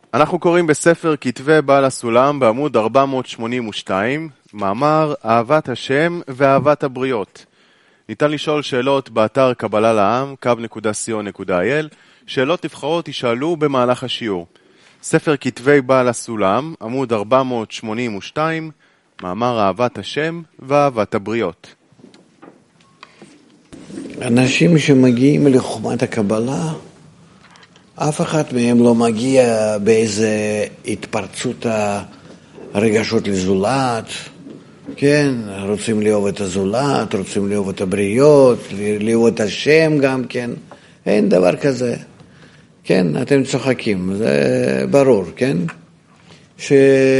אנחנו קוראים בספר כתבי בעל הסולם בעמוד 482, מאמר אהבת השם ואהבת הבריות. ניתן לשאול שאלות באתר קבלה לעם, kub.co.il. שאלות נבחרות יישאלו במהלך השיעור. ספר כתבי בעל הסולם, עמוד 482, מאמר אהבת השם ואהבת הבריות. אנשים שמגיעים לחוכמת הקבלה, אף אחד מהם לא מגיע באיזה התפרצות הרגשות לזולת, כן, רוצים לאהוב את הזולת, רוצים לאהוב את הבריות, לאהוב את השם גם כן, אין דבר כזה, כן, אתם צוחקים, זה ברור, כן, שחס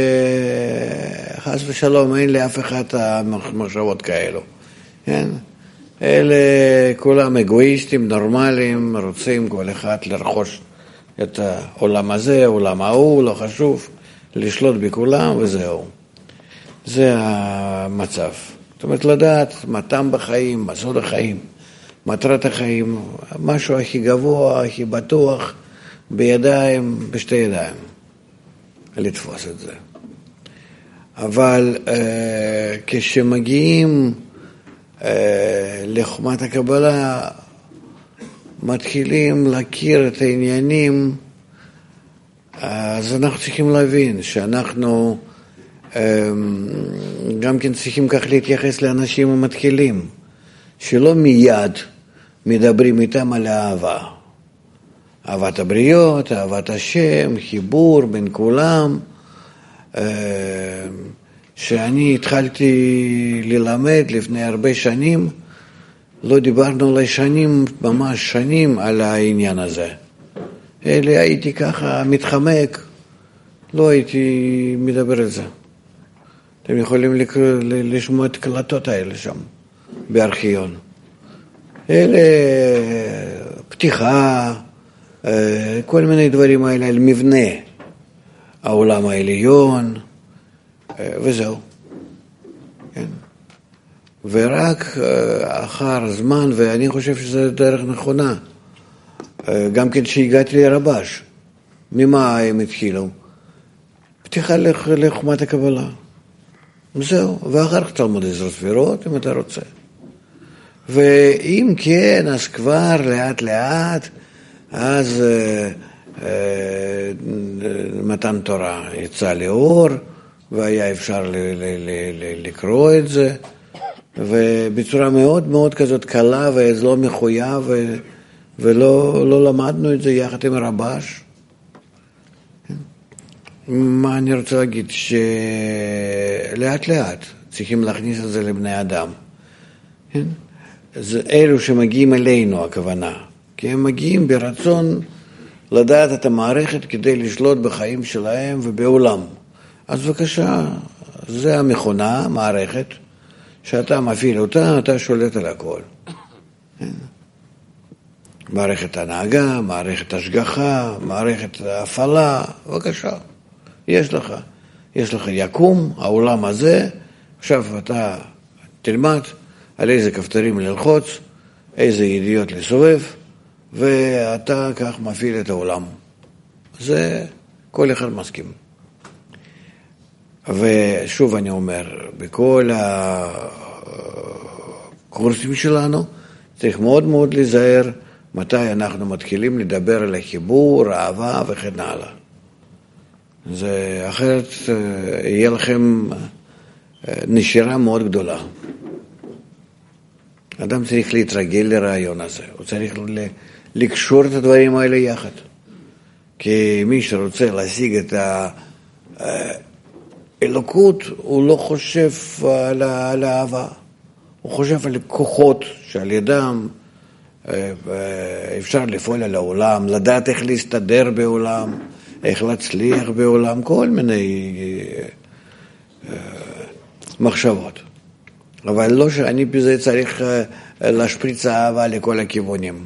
ושלום אין לאף אחד המחשבות כאלו, כן, אלה כולם אגואיסטים, נורמליים, רוצים כל אחד לרכוש את העולם הזה, העולם ההוא, לא חשוב, לשלוט בכולם וזהו. זה המצב. זאת אומרת, לדעת מה טעם בחיים, מה סוד החיים, מטרת החיים, משהו הכי גבוה, הכי בטוח, בידיים, בשתי ידיים, לתפוס את זה. אבל כשמגיעים לחוכמת הקבלה, מתחילים להכיר את העניינים, אז אנחנו צריכים להבין שאנחנו גם כן צריכים כך להתייחס לאנשים המתחילים, שלא מיד מדברים איתם על האהבה. אהבת הבריות, אהבת השם, חיבור בין כולם. שאני התחלתי ללמד לפני הרבה שנים, לא דיברנו על שנים, ממש שנים על העניין הזה. אלא הייתי ככה מתחמק, לא הייתי מדבר על זה. אתם יכולים לשמוע את הקלטות האלה שם, בארכיון. אלה פתיחה, כל מיני דברים האלה על מבנה, העולם העליון, וזהו. כן. ורק אחר זמן, ואני חושב שזו דרך נכונה, גם כן שהגעתי לרבש, ממה הם התחילו? פתיחה לחוכמת הקבלה. זהו, ואחר כך תלמוד עזרת ספירות, אם אתה רוצה. ואם כן, אז כבר לאט לאט, אז מתן תורה יצא לאור, והיה אפשר לקרוא את זה, ובצורה מאוד מאוד כזאת קלה ולא מחויב, ולא למדנו את זה יחד עם הרבש. מה אני רוצה להגיד? שלאט לאט צריכים להכניס את זה לבני אדם. זה אלו שמגיעים אלינו, הכוונה. כי הם מגיעים ברצון לדעת את המערכת כדי לשלוט בחיים שלהם ובעולם. אז בבקשה, זה המכונה, מערכת, שאתה מפעיל אותה, אתה שולט על הכל. מערכת הנהגה, מערכת השגחה, מערכת הפעלה, בבקשה, יש לך יקום, העולם הזה, עכשיו אתה תלמד על איזה כפתרים ללחוץ, איזה ידיעות לסובב, ואתה כך מפעיל את העולם. זה כל אחד מסכים. ושוב אני אומר, בכל הקורסים שלנו צריך מאוד מאוד להיזהר מתי אנחנו מתחילים לדבר על החיבור, האהבה וכן הלאה. זה אחרת יהיה לכם נשירה מאוד גדולה. אדם צריך להתרגל לרעיון הזה, הוא צריך לקשור את הדברים האלה יחד. כי מי שרוצה להשיג את האלוקות, הוא לא חושב על האהבה, הוא חושב על כוחות שעל ידם אפשר לפעול על העולם, לדעת איך להסתדר בעולם, איך להצליח בעולם, כל מיני מחשבות. אבל לא שאני בזה צריך להשפריץ אהבה לכל הכיוונים.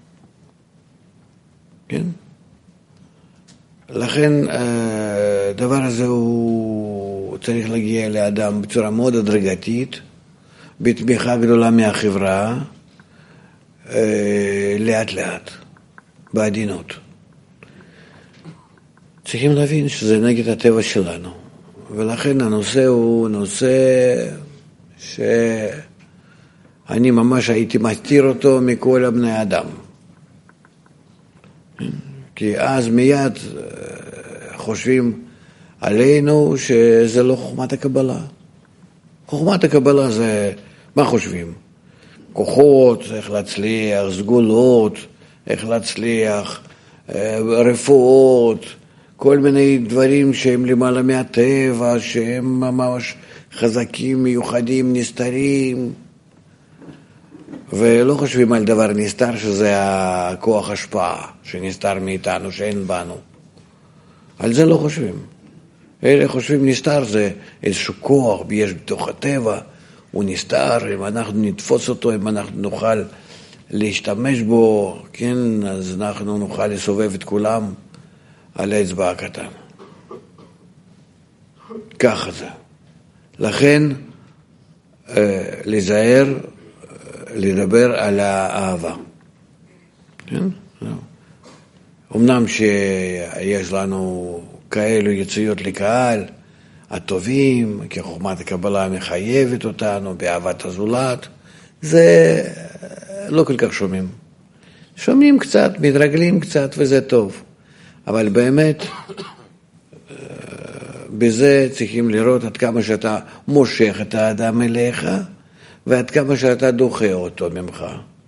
כן? לכן הדבר הזה הוא צריך להגיע לאדם בצורה מאוד הדרגתית, בתמיכה גדולה מהחברה, לאט לאט, בעדינות. צריכים להבין שזה נגד הטבע שלנו, ולכן הנושא הוא נושא שאני ממש הייתי מסתיר אותו מכל הבני אדם. כי אז מיד חושבים עלינו שזה לא חוכמת הקבלה. חוכמת הקבלה זה, מה חושבים? כוחות, איך להצליח, סגולות, איך להצליח, רפואות, כל מיני דברים שהם למעלה מהטבע, שהם ממש חזקים, מיוחדים, נסתרים, ולא חושבים על דבר נסתר שזה הכוח השפעה שנסתר מאיתנו, שאין בנו. על זה לא חושבים. אלה חושבים נסתר זה איזשהו כוח, יש בתוך הטבע, הוא נסתר, אם אנחנו נתפוס אותו, אם אנחנו נוכל להשתמש בו, כן, אז אנחנו נוכל לסובב את כולם על האצבע הקטן. ככה זה. לכן, להיזהר, לדבר על האהבה. כן? אמנם שיש לנו כאלו יציאות לקהל, הטובים, כי חוכמת הקבלה מחייבת אותנו באהבת הזולת, זה לא כל כך שומעים. שומעים קצת, מתרגלים קצת, וזה טוב. אבל באמת, בזה צריכים לראות עד כמה שאתה מושך את האדם אליך, ועד כמה שאתה דוחה אותו ממך.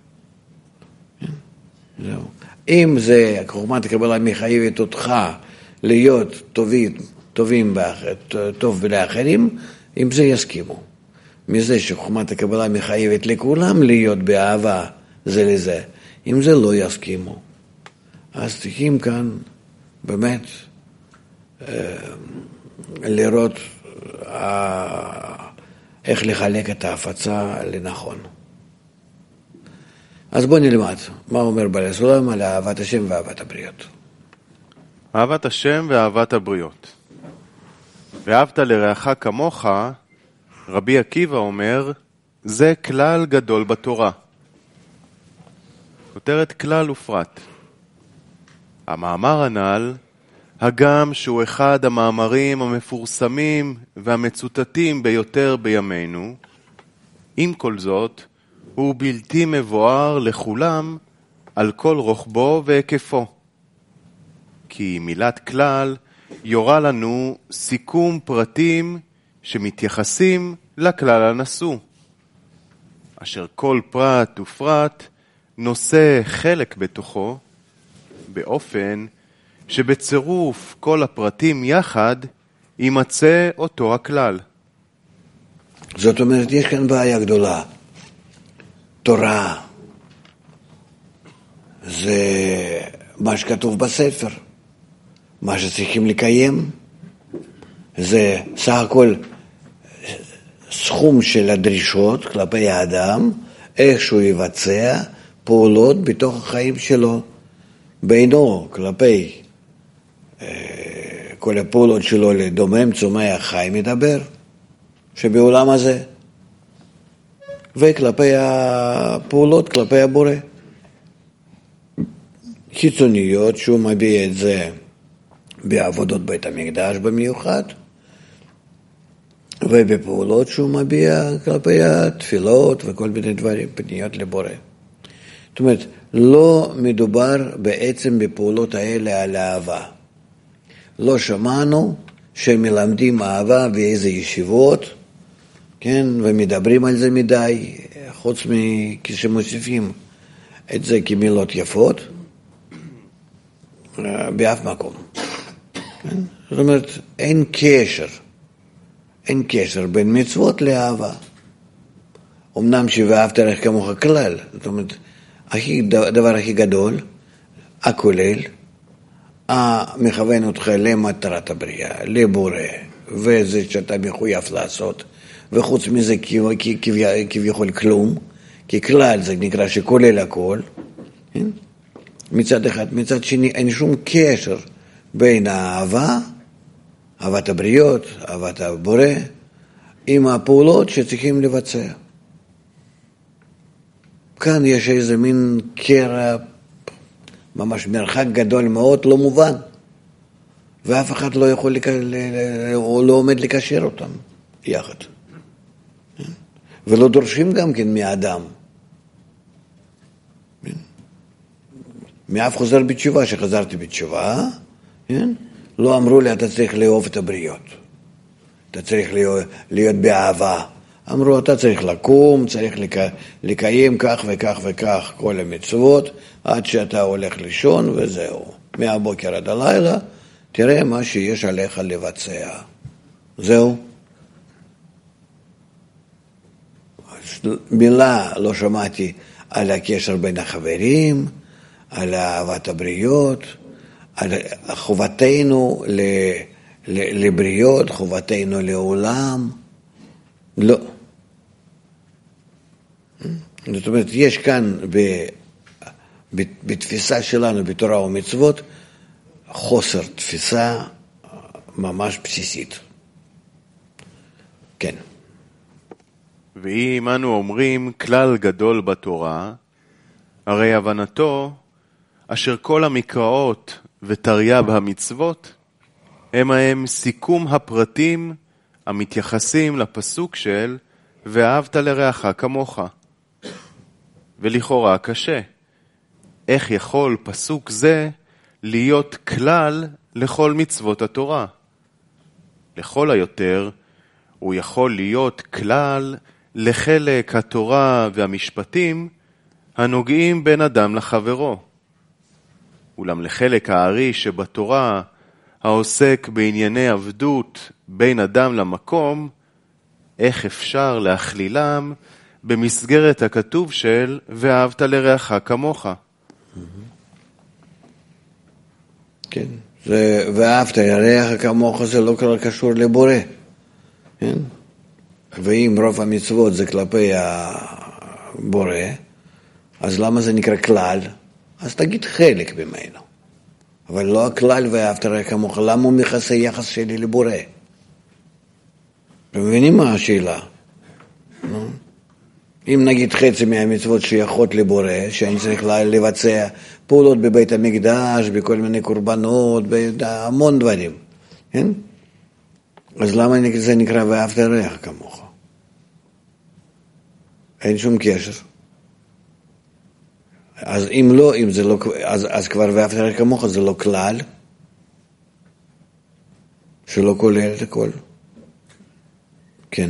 זהו. אם זה, חוכמת הקבלה מחייבת אותך להיות טובים טוב לאחרים, עם זה יסכימו. מזה שחוכמת הקבלה מחייבת לכולם להיות באהבה זה לזה, עם זה לא יסכימו. אז צריכים כאן באמת לראות איך לחלק את ההפצה לנכון. אז בוא נלמד, מה אומר בעל הסולם על אהבת השם ואהבת הבריות. אהבת השם ואהבת הבריות. ואהבת לרעך כמוך, רבי עקיבא אומר, זה כלל גדול בתורה. כותרת כלל ופרט. המאמר הנ"ל, הגם שהוא אחד המאמרים המפורסמים והמצוטטים ביותר בימינו, עם כל זאת, הוא בלתי מבואר לכולם על כל רוחבו והיקפו. כי מילת כלל יורה לנו סיכום פרטים שמתייחסים לכלל הנשוא, אשר כל פרט ופרט נושא חלק בתוכו, באופן שבצירוף כל הפרטים יחד יימצא אותו הכלל. זאת אומרת, יש כאן בעיה גדולה. תורה זה מה שכתוב בספר, מה שצריכים לקיים, זה סך הכל סכום של הדרישות כלפי האדם, איך שהוא יבצע פעולות בתוך החיים שלו, בינו כלפי כל הפעולות שלו לדומם, צומח, חי, מדבר, שבעולם הזה, וכלפי הפעולות, כלפי הבורא. חיצוניות שהוא מביע את זה בעבודות בית המקדש במיוחד, ובפעולות שהוא מביע כלפי התפילות וכל מיני דברים, פניות לבורא. זאת אומרת, לא מדובר בעצם בפעולות האלה על אהבה. לא שמענו שמלמדים אהבה באיזה ישיבות, כן, ומדברים על זה מדי, חוץ מכשמוסיפים את זה כמילות יפות, באף מקום. כן? זאת אומרת, אין קשר בין מצוות לאהבה. אמנם שאהבת לך כמוך כלל, זאת אומרת, הדבר הכי גדול, הכולל, המכוון אותך למטרת הבריאה, לבורא, וזה שאתה מחויב לעשות, וחוץ מזה כביכול כלום, כי כלל זה נקרא שכולל הכל, כן? מצד אחד, מצד שני אין שום קשר בין האהבה, אהבת הבריות, אהבת הבורא, עם הפעולות שצריכים לבצע. כאן יש איזה מין קרע, ממש מרחק גדול מאוד, לא מובן. ואף אחד לא יכול, או לא עומד לקשר אותם יחד. ולא דורשים גם כן מאדם. מאף חוזר בתשובה, שחזרתי בתשובה, לא אמרו לי, אתה צריך לאהוב את הבריות. אתה צריך להיות באהבה. אמרו, אתה צריך לקום, צריך לקיים כך וכך וכך כל המצוות, עד שאתה הולך לישון וזהו. מהבוקר עד הלילה, תראה מה שיש עליך לבצע. זהו. מילה לא שמעתי על הקשר בין החברים, על אהבת הבריות, על חובתנו לבריות, חובתנו לעולם. לא. זאת אומרת, יש כאן בתפיסה שלנו בתורה ומצוות חוסר תפיסה ממש בסיסית. כן. ואם אנו אומרים כלל גדול בתורה, הרי הבנתו אשר כל המקראות ותרי"ב המצוות הם סיכום הפרטים המתייחסים לפסוק של ואהבת לרעך כמוך. ולכאורה קשה, איך יכול פסוק זה להיות כלל לכל מצוות התורה? לכל היותר הוא יכול להיות כלל לחלק התורה והמשפטים הנוגעים בין אדם לחברו. אולם לחלק הארי שבתורה העוסק בענייני עבדות בין אדם למקום, איך אפשר להכלילם במסגרת הכתוב של ואהבת לרעך כמוך? כן, ואהבת לרעך כמוך זה לא קשור לבורא, כן? ואם רוב המצוות זה כלפי הבורא, אז למה זה נקרא כלל? אז תגיד חלק ממנו. אבל לא הכלל ואהבת לרעך כמוך, למה הוא מכסה יחס שלי לבורא? מבינים מה השאלה? אם נגיד חצי מהמצוות שייכות לבורא, שאני צריך לבצע פעולות בבית המקדש, בכל מיני קורבנות, בהמון דברים, כן? אז למה זה נקרא ואהבת לרעך כמוך? אין שום קשר. אז אם לא, אם זה לא, אז כבר ואהבת לרעך כמוך זה לא כלל, שלא כולל את הכל. כן.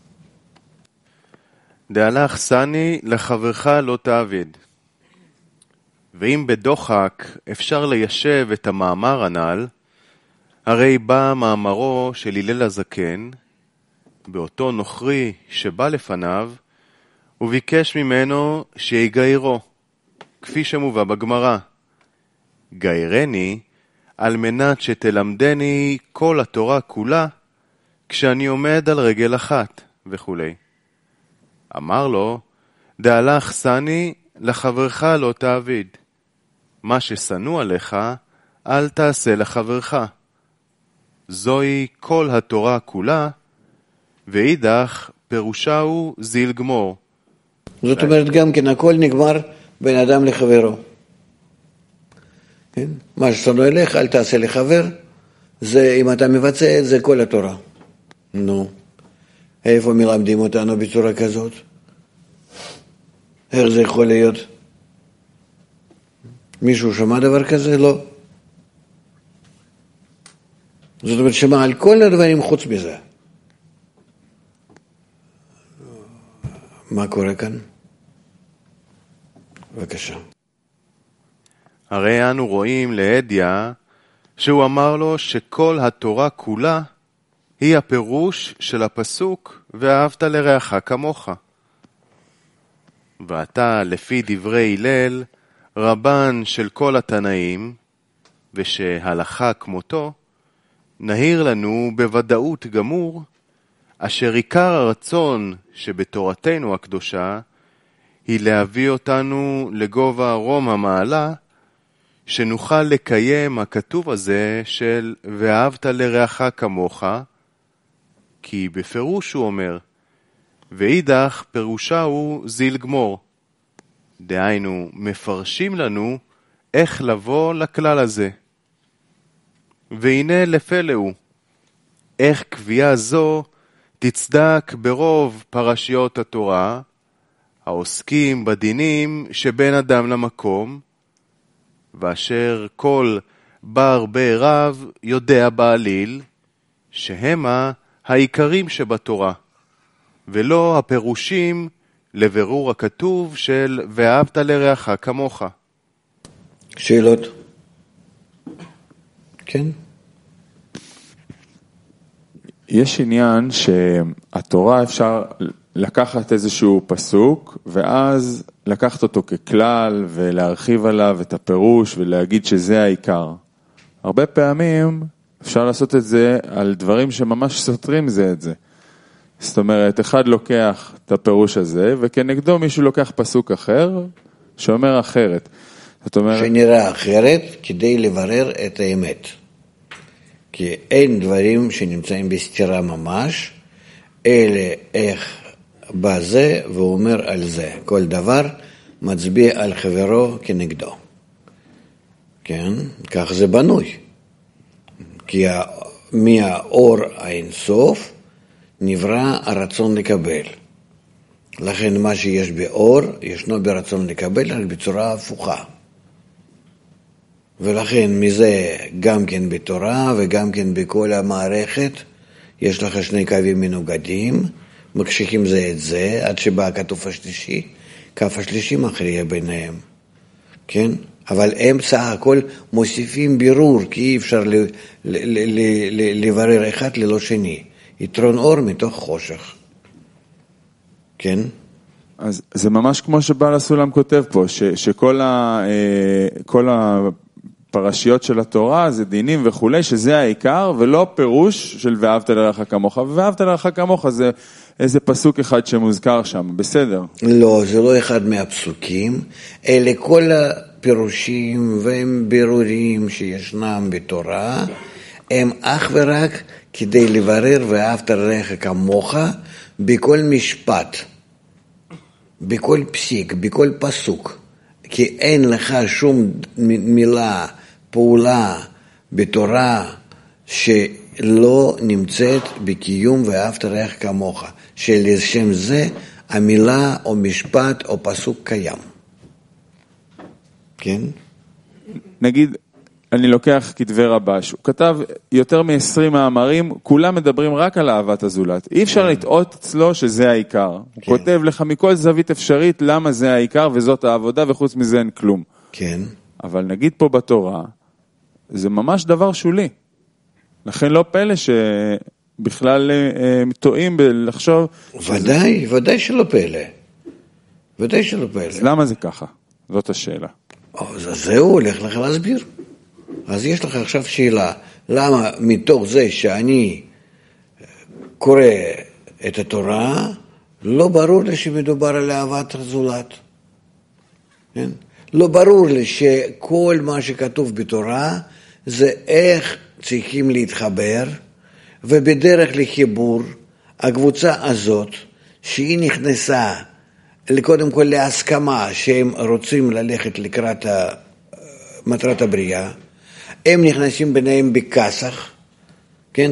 דהלך סני לחברך לא תעבד. ואם בדוחק אפשר ליישב את המאמר הנ"ל, הרי בא מאמרו של הלל הזקן, באותו נוכרי שבא לפניו, וביקש ממנו שיגיירו, כפי שמובא בגמרא. גיירני על מנת שתלמדני כל התורה כולה, כשאני עומד על רגל אחת, וכו'. אמר לו, דהלך סני לחברך לא תעביד. מה ששנוא עליך, אל תעשה לחברך. זוהי כל התורה כולה, ואידך פירושה הוא זיל גמור. זאת אומרת גם כן, הכל נגמר בין אדם לחברו. כן? מה ששנוא אליך, אל תעשה לחבר, זה אם אתה מבצע את זה כל התורה. נו, איפה מלמדים אותנו בצורה כזאת? איך זה יכול להיות? מישהו שמע דבר כזה? לא. זאת אומרת, שמע על כל הדברים חוץ מזה. מה קורה כאן? בבקשה. הרי אנו רואים להדיה שהוא אמר לו שכל התורה כולה היא הפירוש של הפסוק ואהבת לרעך כמוך. ואתה לפי דברי הלל רבן של כל התנאים, ושהלכה כמותו, נהיר לנו בוודאות גמור, אשר עיקר הרצון שבתורתנו הקדושה, היא להביא אותנו לגובה רום המעלה, שנוכל לקיים הכתוב הזה של ואהבת לרעך כמוך, כי בפירוש הוא אומר, ואידך פירושה הוא זיל גמור. דהיינו, מפרשים לנו איך לבוא לכלל הזה. והנה לפלא הוא. איך קביעה זו תצדק ברוב פרשיות התורה, העוסקים בדינים שבין אדם למקום, ואשר כל בר בעירב יודע בעליל, שהמה העיקרים שבתורה, ולא הפירושים לבירור הכתוב של ואהבת לרעך כמוך. שאלות? כן? יש עניין שהתורה אפשר לקחת איזשהו פסוק, ואז לקחת אותו ככלל, ולהרחיב עליו את הפירוש, ולהגיד שזה העיקר. הרבה פעמים אפשר לעשות את זה על דברים שממש סותרים זה את זה. זאת אומרת, אחד לוקח את הפירוש הזה, וכנגדו מישהו לוקח פסוק אחר, שאומר אחרת. זאת אומרת... שנראה אחרת, כדי לברר את האמת. כי אין דברים שנמצאים בסתירה ממש, אלא איך בא זה ואומר על זה. כל דבר מצביע על חברו כנגדו. כן? כך זה בנוי. כי מהאור האינסוף נברא הרצון לקבל. לכן מה שיש באור ישנו ברצון לקבל, רק בצורה הפוכה. ולכן מזה גם כן בתורה וגם כן בכל המערכת יש לך שני קווים מנוגדים, מקשיחים זה את זה, עד שבא הכתוב השלישי, קו השלישי מכריע ביניהם. כן? אבל הם סך הכל מוסיפים בירור, כי אי אפשר לברר אחד ללא שני. יתרון אור מתוך חושך. כן? אז זה ממש כמו שבעל הסולם כותב פה, שכל הפרשיות של התורה זה דינים וכולי, שזה העיקר, ולא פירוש של ואהבת לרעך כמוך, ואהבת לרעך כמוך זה איזה פסוק אחד שמוזכר שם, בסדר? לא, זה לא אחד מהפסוקים, אלה כל הפירושים והם בירורים שישנם בתורה, הם אך ורק כדי לברר ואהבת לרעך כמוך בכל משפט, בכל פסיק, בכל פסוק, כי אין לך שום מילה, פעולה בתורה שלא נמצאת בקיום ואהבת לרעך כמוך, שלשם זה המילה או משפט או פסוק קיים. כן? נגיד, אני לוקח כתבי רבש, הוא כתב יותר מ-20 מאמרים, כולם מדברים רק על אהבת הזולת. אי אפשר לטעות אצלו שזה העיקר. הוא כותב לך מכל זווית אפשרית למה זה העיקר וזאת העבודה, וחוץ מזה אין כלום. כן. אבל נגיד פה בתורה, זה ממש דבר שולי. לכן לא פלא שבכלל טועים בלחשוב... ודאי, ודאי שלא פלא. ודאי שלא פלא. אז למה זה ככה? זאת השאלה. אז זהו, הולך לך להסביר. אז יש לך עכשיו שאלה, למה מתוך זה שאני קורא את התורה, לא ברור לי שמדובר על אהבת הזולת. כן? לא ברור לי שכל מה שכתוב בתורה, זה איך צריכים להתחבר, ובדרך לחיבור, הקבוצה הזאת, שהיא נכנסה קודם כל להסכמה שהם רוצים ללכת לקראת מטרת הבריאה, הם נכנסים ביניהם בכסח, כן?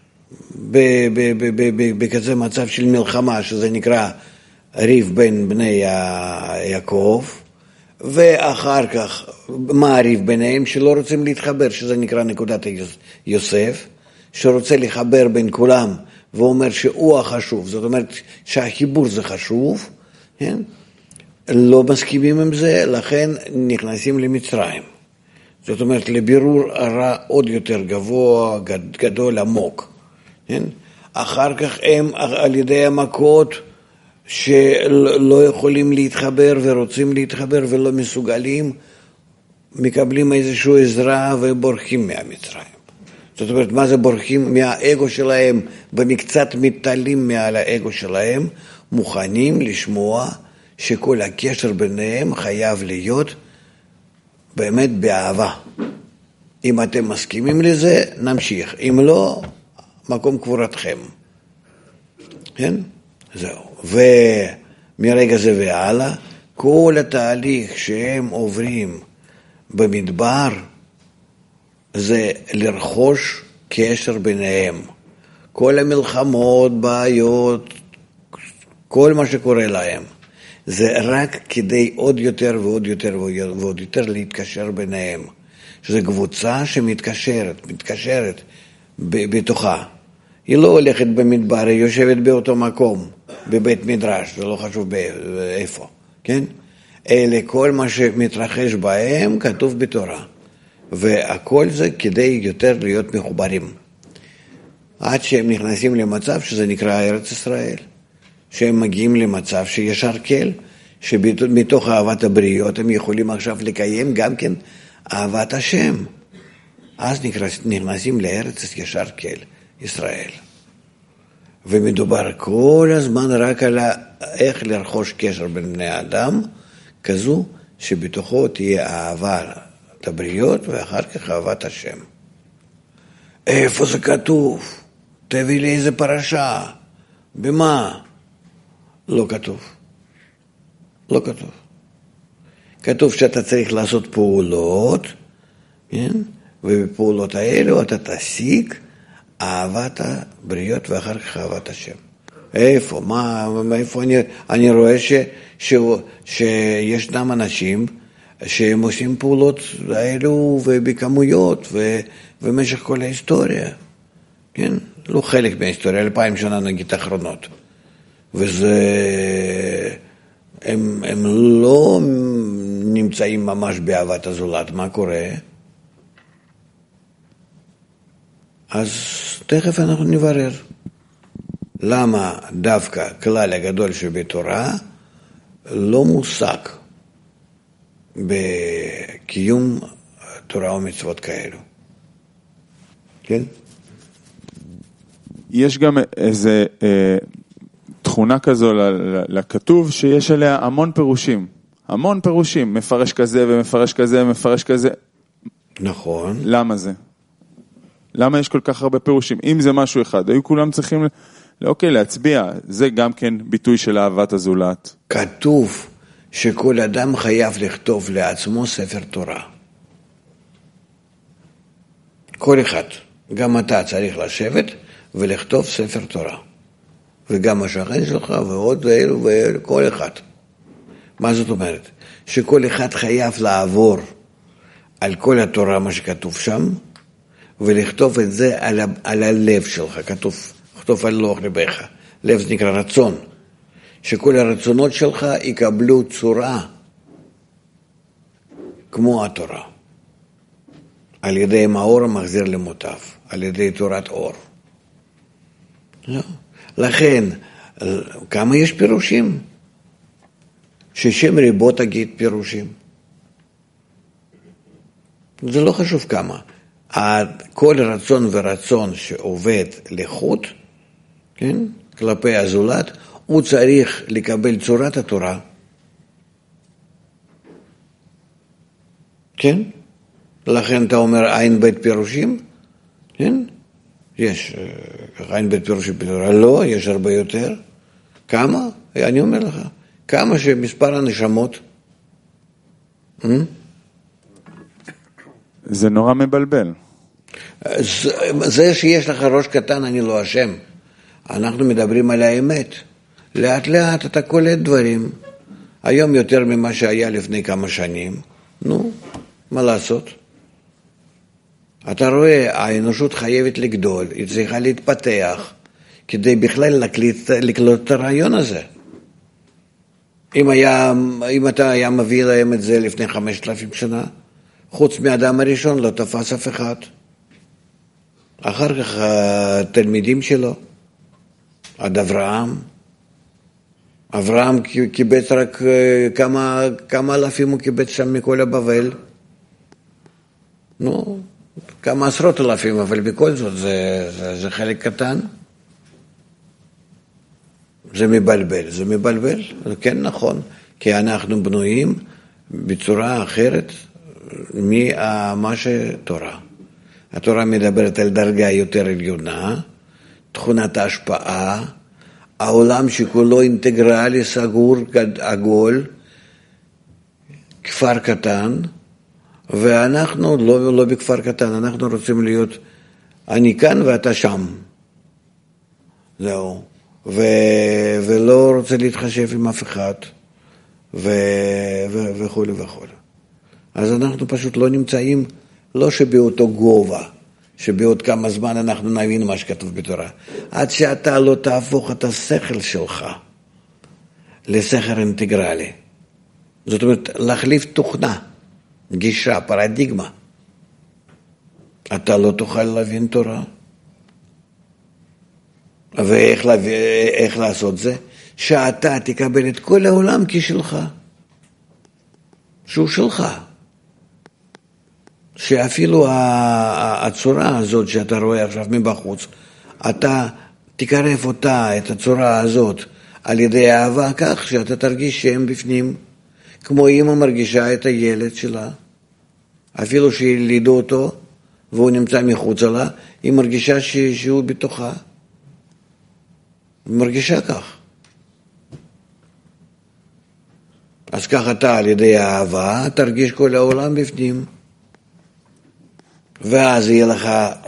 בכזה מצב של מלחמה, שזה נקרא ריב בין בני יעקב, ואחר כך מה הריב ביניהם? שלא רוצים להתחבר, שזה נקרא נקודת יוסף, שרוצה לחבר בין כולם, ואומר שהוא החשוב, זאת אומרת שהחיבור זה חשוב, כן? לא מסכימים עם זה, לכן נכנסים למצרים. זאת אומרת, לבירור הרע עוד יותר גבוה, גדול, עמוק. כן? אחר כך הם על ידי המכות שלא יכולים להתחבר ורוצים להתחבר ולא מסוגלים, מקבלים איזושהי עזרה ובורחים מהמצרים. זאת אומרת, מה זה בורחים? מהאגו שלהם, ומקצת מתעלים מעל האגו שלהם, מוכנים לשמוע שכל הקשר ביניהם חייב להיות באמת באהבה. אם אתם מסכימים לזה, נמשיך. אם לא, מקום קבורתכם. כן? זהו. ומרגע זה והלאה, כל התהליך שהם עוברים במדבר, זה לרכוש קשר ביניהם. כל המלחמות, בעיות, כל מה שקורה להם, זה רק כדי עוד יותר ועוד יותר ועוד יותר להתקשר ביניהם. שזו קבוצה מתקשרת בתוכה. היא לא הולכת במדבר, היא יושבת באותו מקום, בבית מדרש, זה לא חשוב איפה, כן? אלה כל מה שמתרחש בהם כתוב בתורה. והכל זה כדי יותר להיות מחוברים. עד שהם נכנסים למצב שזה נקרא ארץ ישראל. שהם מגיעים למצב שישר כל, שמתוך אהבת הבריות הם יכולים עכשיו לקיים גם כן אהבת השם. אז נכנסים לארץ ישר כל, ישראל. ומדובר כל הזמן רק על איך לרכוש קשר בין בני אדם, כזו שבתוכו תהיה אהבת הבריות ואחר כך אהבת השם. איפה זה כתוב? תביא לי איזה פרשה. במה? לא כתוב. לא כתוב. כתוב שאתה צריך לעשות פעולות, כן? ובפעולות האלו אתה תשיג אהבת הבריות ואחר כך אהבת השם. איפה? איפה אני רואה שישנם אנשים שהם עושים פעולות האלו ובכמויות ובמשך כל ההיסטוריה. כן? לא חלק מההיסטוריה, 2000 שנה נגיד אחרונות. וזה, הם לא נמצאים ממש באהבת הזולת. מה קורה? אז תכף אנחנו נברר. למה דווקא כלל הגדול שבתורה לא מושג בקיום תורה ומצוות כאלו? כן? יש גם איזה תכונה כזו לכתוב שיש עליה המון פירושים. המון פירושים. מפרש כזה ומפרש כזה ומפרש כזה. נכון. למה זה? למה יש כל כך הרבה פירושים? אם זה משהו אחד, היו כולם צריכים להצביע. זה גם כן ביטוי של אהבת הזולת. כתוב שכל אדם חייב לכתוב לעצמו ספר תורה. כל אחד. גם אתה צריך לשבת ולכתוב ספר תורה. וגם השכן שלך ועוד ואלו ואלו, כל אחד. מה זאת אומרת? שכל אחד חייב לעבור על כל התורה, מה שכתוב שם, ולכתוב את זה על הלב שלך. כתוב על לוח לבך. לב זה נקרא רצון. שכל הרצונות שלך יקבלו צורה כמו התורה. על ידי מאור המחזיר למוטב. על ידי תורת אור. לא. לכן, כמה יש פירושים? 60 ריבו תגיד פירושים. זה לא חשוב כמה. כל רצון ורצון שעובד לחוט, כן? כלפי הזולת, הוא צריך לקבל צורת התורה. כן? לכן אתה אומר עין בית פירושים? כן? יש עין בית פירושים בתורה. לא, יש הרבה יותר. כמה? אני אומר לך. כמה שמספר הנשמות? זה נורא מבלבל. זה שיש לך ראש קטן, אני לא אשם. אנחנו מדברים על האמת. לאט לאט אתה קולט דברים. היום יותר ממה שהיה לפני כמה שנים. נו, מה לעשות? אתה רואה, האנושות חייבת לגדול, היא צריכה להתפתח, כדי בכלל לקלוט את הרעיון הזה. אם אתה היה מביא להם את זה לפני 5,000 שנה, חוץ מהאדם הראשון לא תפס אף אחד. אחר כך התלמידים שלו, עד אברהם קיבץ רק כמה אלפים הוא קיבץ שם מכל הבבל. נו, כמה עשרות אלפים, אבל בכל זאת זה חלק קטן. זה מבלבל, זה כן נכון, כי אנחנו בנויים בצורה אחרת ממה שתורה. התורה מדברת על דרגה יותר עליונה, תכונת ההשפעה, העולם שכולו אינטגרלי, סגור, עגול, כפר קטן, ואנחנו לא בכפר קטן, אנחנו רוצים להיות, אני כאן ואתה שם. זהו. ולא רוצה להתחשב עם אף אחד, וכו' וכו'. אז אנחנו פשוט לא נמצאים, לא שבאותו גובה, שבעוד כמה זמן אנחנו נבין מה שכתוב בתורה. עד שאתה לא תהפוך את השכל שלך לשכל אינטגרלי. זאת אומרת, להחליף תוכנה, גישה, פרדיגמה. אתה לא תוכל להבין תורה. ואיך לעשות זה? שאתה תקבל את כל העולם כשלך. שהוא שלך. שאפילו הצורה הזאת שאתה רואה עכשיו מבחוץ, אתה תקרב אותה, את הצורה הזאת, על ידי אהבה כך שאתה תרגיש שהם בפנים, כמו אמא מרגישה את הילד שלה. אפילו שלידו אותו, והוא נמצא מחוץ לה, היא מרגישה שהוא בתוכה. היא מרגישה כך. אז כך אתה על ידי האהבה, תרגיש כל העולם בפנים. ואז יהיה לך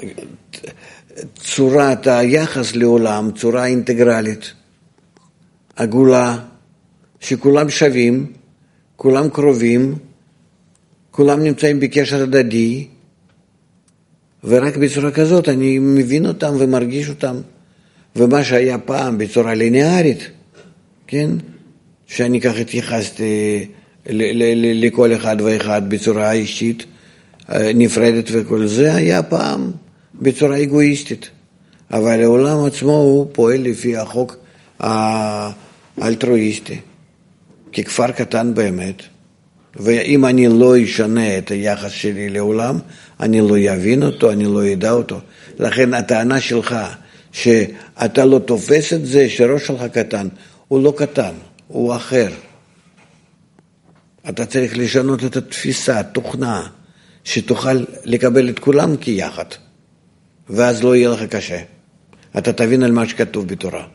צורת היחס לעולם, צורה אינטגרלית, עגולה, שכולם שווים, כולם קרובים, כולם נמצאים בקשר הדדי, ורק בצורה כזאת אני מבין אותם ומרגיש אותם. ומה שהיה פעם בצורה ליניארית, כן? שאני כך התייחסתי לכל אחד ואחד בצורה אישית, נפרדת וכל זה, היה פעם בצורה אגואיסטית. אבל העולם עצמו הוא פועל לפי החוק האלטרואיסטי, ככפר קטן באמת. ואם אני לא אשנה את היחס שלי לעולם, אני לא אבין אותו, אני לא ידע אותו. לכן הטענה שלך, שאתה לא תופס את זה, שראש שלך קטן, הוא לא קטן, הוא אחר. אתה צריך לשנות את התפיסה, תוכנה, שתוכל לקבל את כולם כיחד, ואז לא יהיה לך קשה. אתה תבין על מה שכתוב בתורה.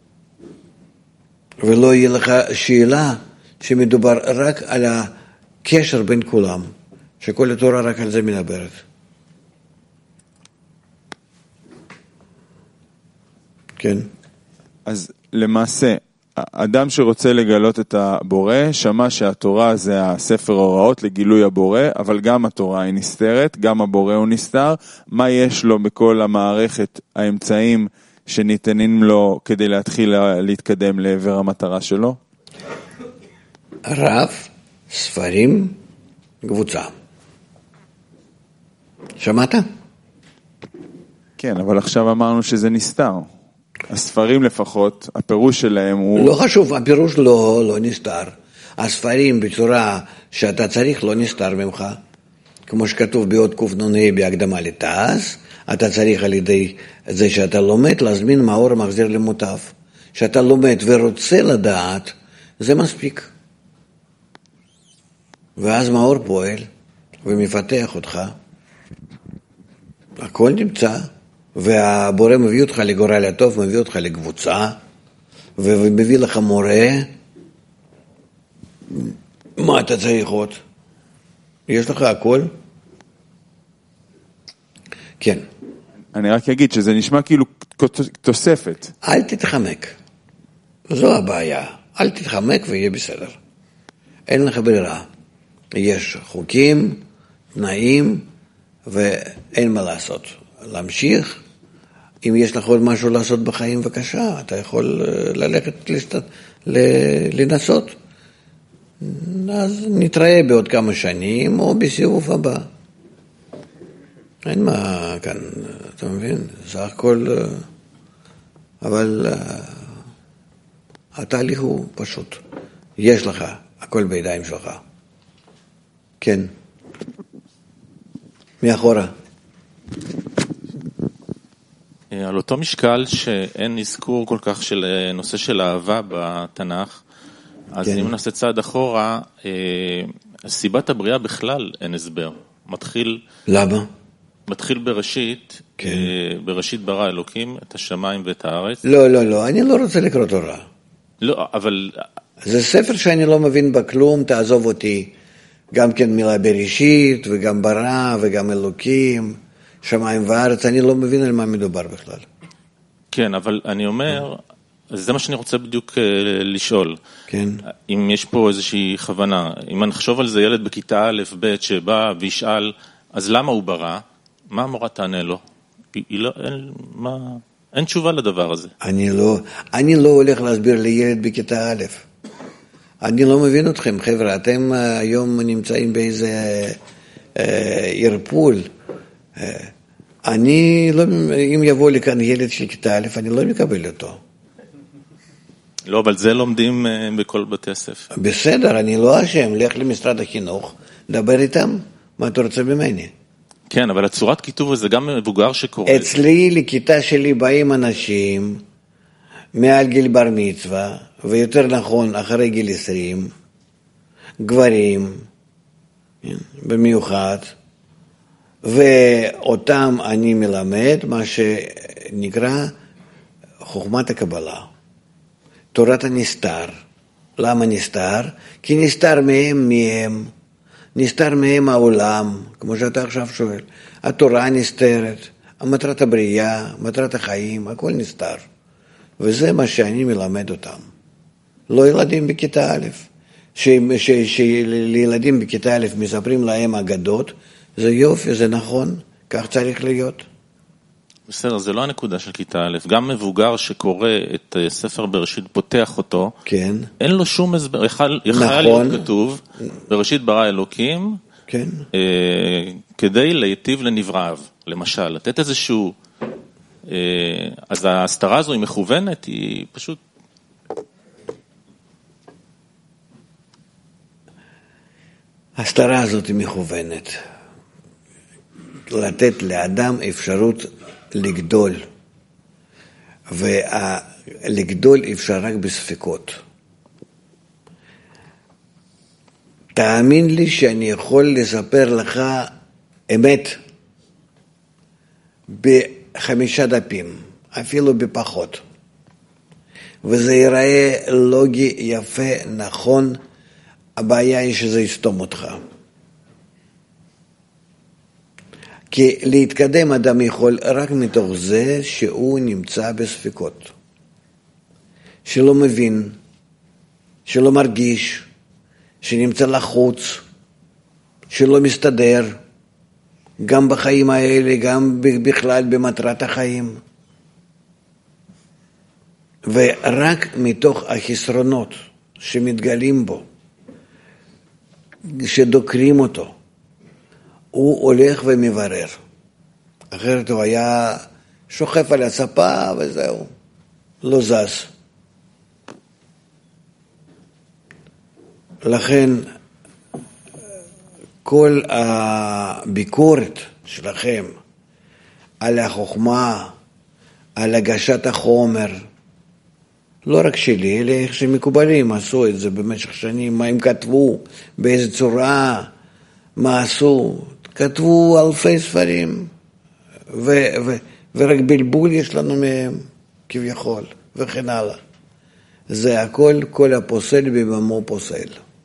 ולא יהיה לך שאלה שמדובר רק על הקשר בין כולם, שכל התורה רק על זה מדברת. כן. אז למעשה, אדם שרוצה לגלות את הבורא, שמע שהתורה זה הספר הוראות לגילוי הבורא, אבל גם התורה היא נסתרת, גם הבורא הוא נסתר. מה יש לו בכל המערכת, האמצעים שניתנים לו כדי להתחיל להתקדם לעבר המטרה שלו? רב, ספרים, קבוצה. שמעת? כן, אבל עכשיו אמרנו שזה נסתר. הספרים לפחות, הפירוש שלהם הוא... לא חשוב, הפירוש לא נסתר. הספרים בצורה שאתה צריך לא נסתר ממך. כמו שכתוב בעוד קנ"ה בהקדמה לתעש, אתה צריך על ידי זה שאתה לומד להזמין מאור מחזיר למוטב. שאתה לומד ורוצה לדעת, זה מספיק. ואז מאור פועל ומפתח אותך. הכל נמצא. והבורא מביא אותך לגורל הטוב, מביא אותך לקבוצה, ומביא לך מורה. מה אתה צריך עוד? יש לך הכל? כן. אני רק אגיד שזה נשמע כאילו תוספת. אל תתחמק. זו הבעיה. אל תתחמק ויהיה בסדר. אין לך ברירה. יש חוקים, תנאים, ואין מה לעשות. להמשיך. אם יש לך עוד משהו לעשות בחיים, בבקשה, אתה יכול ללכת לנסות. אז נתראה בעוד כמה שנים, או בסיבוב הבא. אין מה כאן, אתה מבין? זה הכל... אבל התהליך הוא פשוט. יש לך, הכל בידיים שלך. כן. מאחורה. על אותו משקל שאין נזכור כל כך של נושא של אהבה בתנ"ך, אז כן. אם נעשה צעד אחורה, סיבת הבריאה בכלל אין הסבר. למה? מתחיל בראשית, כן. בראשית ברא אלוקים את השמיים ואת הארץ. לא, אני לא רוצה לקרוא תורה. לא, אבל... זה ספר שאני לא מבין בכלום, תעזוב אותי. גם כן מילה בראשית, וגם ברא, וגם אלוקים, שמיים וארץ, אני לא מבין על מה מדובר בכלל. כן, אבל אני אומר, זה מה שאני רוצה בדיוק לשאול. כן. אם יש פה איזושהי כוונה, אם אני חושב על זה ילד בכיתה א', ב', שבא וישאל, אז למה הוא ברא? מה המורה תענה לו? אין תשובה לדבר הזה. אני לא הולך להסביר לילד בכיתה א'. אני לא מבין אתכם, חבר'ה, אתם היום נמצאים באיזה ערפול. אם יבוא לכאן ילד של כיתה א', אני לא מקבל אותו. לא, אבל זה לומדים בכל בתי הספר. בסדר, אני לא אשם, לך למשרד החינוך, דבר איתם, מה אתה רוצה ממני? כן, אבל הצורת כיתוב הזה גם מבוגר שקורא. אצלי, לכיתה שלי באים אנשים מעל גיל בר מצווה, ויותר נכון, אחרי גיל 20, גברים, במיוחד, ואותם אני מלמד מה שנקרא חוכמת הקבלה, תורת הנסתר. למה נסתר? כי נסתר מהם, נסתר מהם העולם, כמו שאתה עכשיו שואל. התורה נסתרת, מטרת הבריאה, מטרת החיים, הכל נסתר. וזה מה שאני מלמד אותם. לא ילדים בכיתה א', שלילדים בכיתה א' מספרים להם אגדות, זה יופי, זה נכון, כך צריך להיות. בסדר, זה לא הנקודה של כיתה א', גם מבוגר שקורא את ספר בראשית, פותח אותו, כן. אין לו שום הסבר, יכול נכון. להיות כתוב, בראשית ברא אלוקים, כן. כדי להיטיב לנבראיו, למשל, לתת איזשהו, אז ההסתרה הזו היא מכוונת, היא פשוט... ההסתרה הזאת היא מכוונת. לתת לאדם אפשרות לגדול, ולגדול אפשר רק בספקות. תאמין לי שאני יכול לספר לך אמת ב5 דפים, אפילו בפחות. וזה ייראה לוגי, יפה, נכון, הבעיה היא שזה יסתום אותך. כי להתקדם אדם יכול רק מתוך זה שהוא נמצא בספקות. שלא מבין, שלא מרגיש, שנמצא לחוץ, שלא מסתדר, גם בחיים האלה, גם בכלל במטרת החיים. ורק מתוך החסרונות שמתגלים בו, שדוקרים אותו, הוא הולך ומברר. אחרת הוא היה שוכב על הספה וזהו, לא זז. לכן כל הביקורת שלכם על החוכמה, על הגשת החומר, לא רק שלי, אלא איך שמקובלים עשו את זה במשך שנים, מה הם כתבו, באיזה צורה, מה עשו, כתבו אלפי ספרים, ורק בלבול יש לנו מהם, כביכול, וכן הלאה. זה הכל, כל הפוסל בממו פוסל.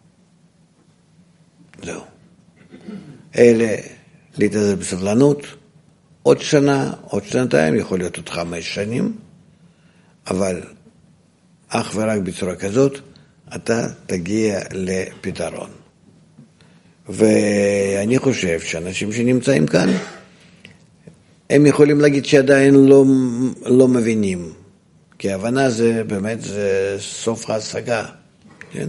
זהו. אלה, להתאזר בסבלנות, עוד שנה, עוד שנתיים, יכול להיות עוד 5 שנים, אבל אך ורק בצורה כזאת, אתה תגיע לפתרון. ואני חושב שאנשים שנמצאים כאן, הם יכולים להגיד שעדיין לא מבינים. כי ההבנה זה באמת זה סוף ההשגה, כן?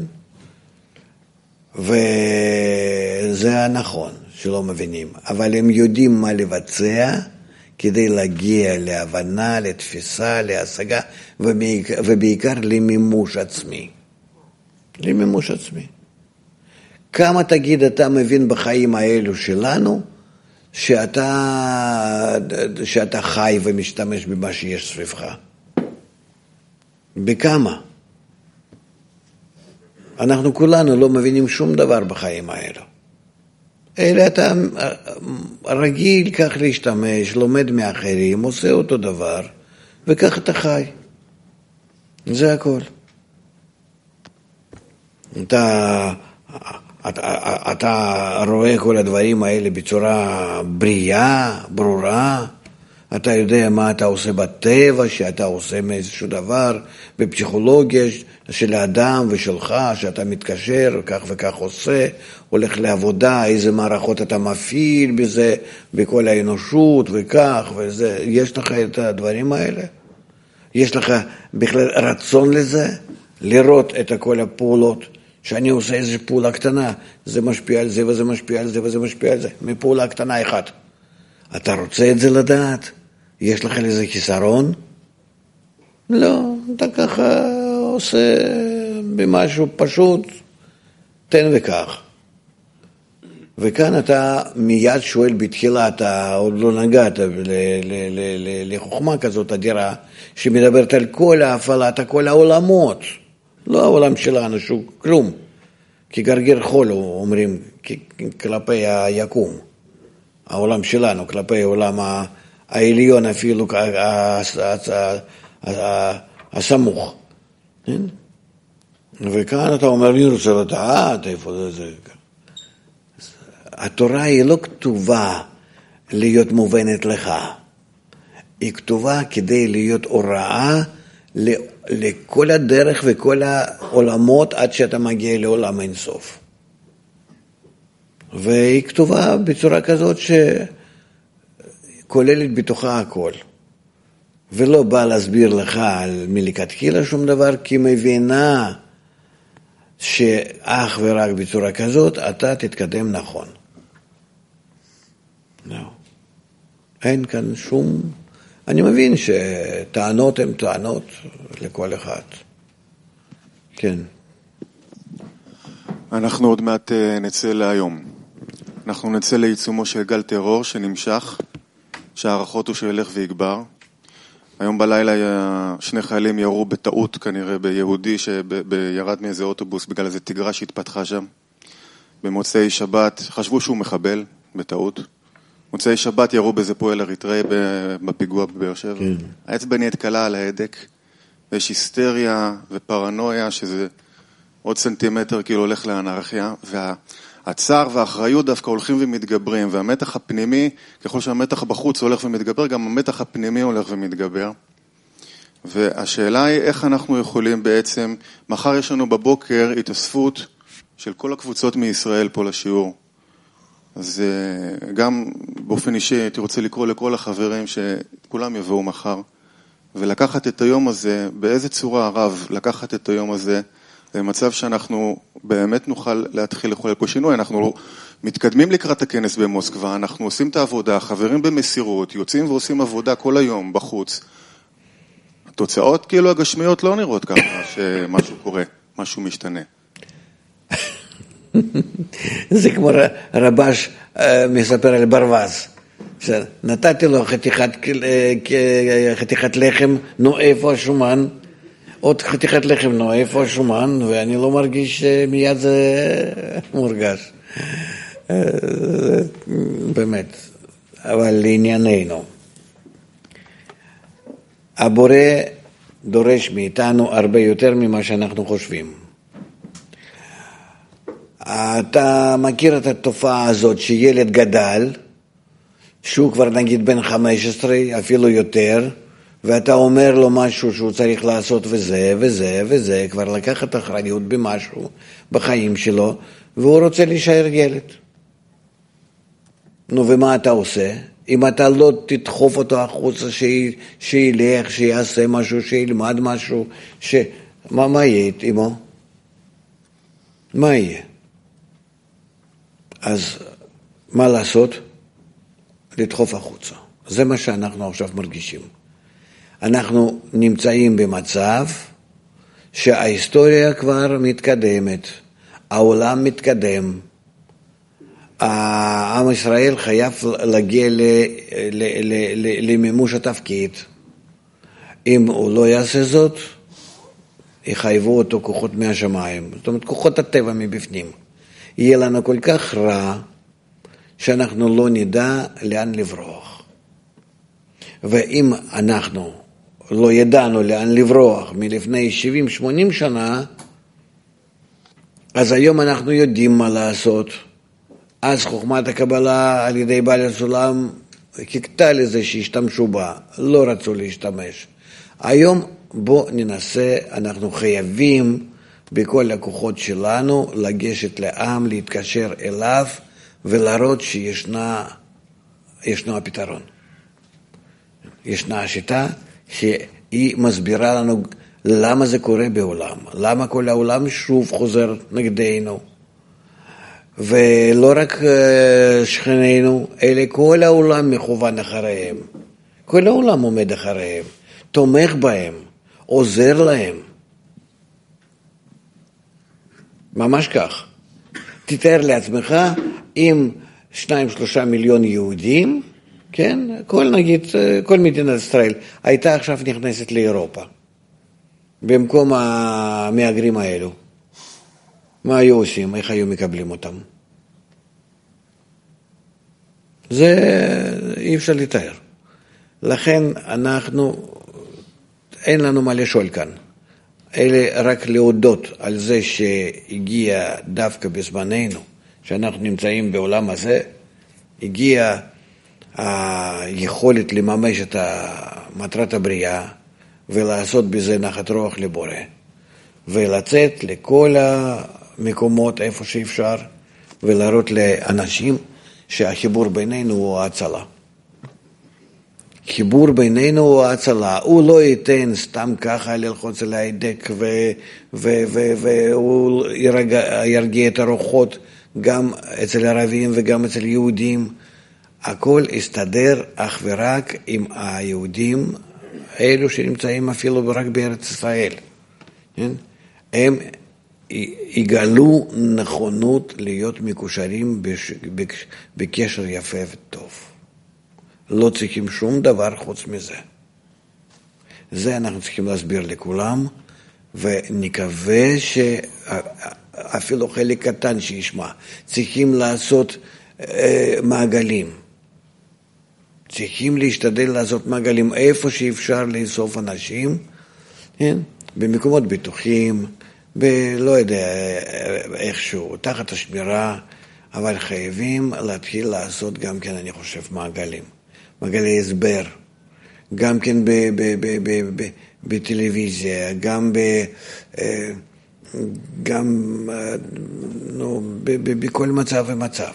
וזה הנכון שלא מבינים. אבל הם יודעים מה לבצע כדי להגיע להבנה, לתפיסה, להשגה, ובעיקר למימוש עצמי. למימוש עצמי. כמה תגיד אתה מבין בחיים האלו שלנו, שאתה חי ומשתמש במה שיש סביבך? בכמה? אנחנו כולנו לא מבינים שום דבר בחיים האלו. אלא אתה רגיל כך להשתמש, לומד מאחרים, עושה אותו דבר, וכך אתה חי. זה הכל. אתה רואה כל הדברים האלה בצורה בריאה, ברורה, אתה יודע מה אתה עושה בטבע, שאתה עושה מאיזשהו דבר, בפסיכולוגיה של האדם ושלך, שאתה מתקשר, כך וכך עושה, הולך לעבודה, איזה מערכות אתה מפעיל בזה, בכל האנושות וכך וזה, יש לך את הדברים האלה? יש לך בכלל רצון לזה? לראות את כל הפעולות, שאני עושה איזו פעולה קטנה, זה משפיע על זה וזה משפיע על זה וזה משפיע על זה, מפעולה קטנה אחת. אתה רוצה את זה לדעת? יש לך לזה חיסרון? לא, אתה ככה עושה במשהו פשוט, תן וכך. וכאן אתה מיד שואל בתחילה, אתה עוד לא נגעת לחוכמה כזאת אדירה, שמדברת על כל ההפעלת, כל העולמות, לא העולם שלנו, שהוא כלום, כגרגר חול, אומרים, כלפי היקום, העולם שלנו, כלפי העולם העליון אפילו הסמוך. וכאן אתה אומר, אני רוצה לדעת איפה זה. התורה היא לא כתובה להיות מובנת לך, היא כתובה כדי להיות הוראה לכל הדרך וכל העולמות עד שאתה מגיע לעולם אינסוף. והיא כתובה בצורה כזאת שכוללת בתוכה הכל. ולא בא להסביר לך על מלכתחילה שום דבר, כי מבינה שאך ורק בצורה כזאת אתה תתקדם נכון. לא. אין כאן שום... אני מבין שטענות הן טענות לכל אחד. כן. אנחנו עוד מעט נצא להיום. אנחנו נצא לעיצומו של גל טרור שנמשך, שהערכות הוא שילך ויגבר. היום בלילה שני חיילים ירו בטעות כנראה ביהודי שירד מאיזה אוטובוס בגלל איזה תגרה שהתפתחה שם. במוצאי שבת חשבו שהוא מחבל בטעות. מוצאי שבת ירו באיזה פועל אריתראי בפיגוע בבאר שבע. כן. האצבע נהיית קלה על ההדק, ויש היסטריה ופרנויה שזה עוד סנטימטר כאילו הולך לאנרכיה, והצער והאחריות דווקא הולכים ומתגברים, והמתח הפנימי, ככל שהמתח בחוץ הולך ומתגבר, גם המתח הפנימי הולך ומתגבר. והשאלה היא איך אנחנו יכולים בעצם, מחר יש לנו בבוקר התאספות של כל הקבוצות מישראל פה לשיעור. אז גם באופן אישי הייתי רוצה לקרוא לכל החברים שכולם יבואו מחר, ולקחת את היום הזה, באיזה צורה הרב לקחת את היום הזה, למצב שאנחנו באמת נוכל להתחיל לחולל פה שינוי. אנחנו מתקדמים לקראת הכנס במוסקבה, אנחנו עושים את העבודה, חברים במסירות, יוצאים ועושים עבודה כל היום בחוץ. התוצאות כאילו הגשמיות לא נראות ככה שמשהו קורה, משהו משתנה. זה כמו רבש מספר על ברווז. נתתי לו חתיכת לחם, נו איפה השומן? עוד חתיכת לחם, נו איפה השומן? ואני לא מרגיש מיד זה מורגש. באמת. אבל לענייננו. הבורא דורש מאיתנו הרבה יותר ממה שאנחנו חושבים. אתה מכיר את התופעה הזאת שילד גדל, שהוא כבר נגיד בן 15, אפילו יותר, ואתה אומר לו משהו שהוא צריך לעשות וזה וזה וזה, כבר לקחת אחריות במשהו בחיים שלו, והוא רוצה להישאר ילד. נו, ומה אתה עושה? אם אתה לא תדחוף אותו החוצה, שילך, שיעשה משהו, שילמד משהו, מה יהיה איתו? מה יהיה? אז מה לעשות? לדחוף החוצה. זה מה שאנחנו עכשיו מרגישים. אנחנו נמצאים במצב שההיסטוריה כבר מתקדמת, העולם מתקדם, העם ישראל חייב להגיע למימוש התפקיד. אם הוא לא יעשה זאת, יחייבו אותו כוחות מהשמיים, זאת אומרת כוחות הטבע מבפנים. יהיה לנו כל כך רע שאנחנו לא נדע לאן לברוח. ואם אנחנו לא ידענו לאן לברוח מלפני 70-80 שנה, אז היום אנחנו יודעים מה לעשות. אז חוכמת הקבלה על ידי בעל הסולם חיכתה לזה שהשתמשו בה, לא רצו להשתמש. היום בוא ננסה, אנחנו חייבים בכל הכוחות שלנו לגשת לעם, להתקשר אליו ולהראות שישנו הפתרון. ישנה השיטה שהיא מסבירה לנו למה זה קורה בעולם, למה כל העולם שוב חוזר נגדנו. ולא רק שכנינו, אלא כל העולם מכוון אחריהם. כל העולם עומד אחריהם, תומך בהם, עוזר להם. ממש כך. תתאר לעצמך, אם 2-3 מיליון יהודים, כן, כל מדינת ישראל הייתה עכשיו נכנסת לאירופה, במקום המהגרים האלו. מה היו עושים? איך היו מקבלים אותם? זה אי אפשר לתאר. לכן אין לנו מה לשאול כאן. אלא רק להודות על זה שהגיע דווקא בזמננו, שאנחנו נמצאים בעולם הזה, הגיע היכולת לממש את מטרת הבריאה, ולעשות בזה נחת רוח לבורא, ולצאת לכל המקומות איפה שאפשר, ולהראות לאנשים שהחיבור בינינו הוא ההצלה. חיבור בינינו הוא ההצלה. הוא לא ייתן סתם ככה ללחוץ על ההידק והוא ירגיע את הרוחות גם אצל ערבים וגם אצל יהודים. הכל יסתדר אך ורק עם היהודים אלו שנמצאים אפילו רק בארץ ישראל. הם יגלו נכונות להיות מקושרים בקשר יפה וטוב. לא צריכים שום דבר חוץ מזה. זה אנחנו צריכים להסביר לכולם, ונקווה שאפילו חלק קטן שישמע. צריכים לעשות מעגלים. צריכים להשתדל לעשות מעגלים איפה שאפשר לאסוף אנשים, כן? במקומות בטוחים, לא יודע איכשהו, תחת השמירה, אבל חייבים להתחיל לעשות גם כן, אני חושב, מעגלים. מעגלי הסבר, גם כן בטלוויזיה, גם בכל מצב ומצב.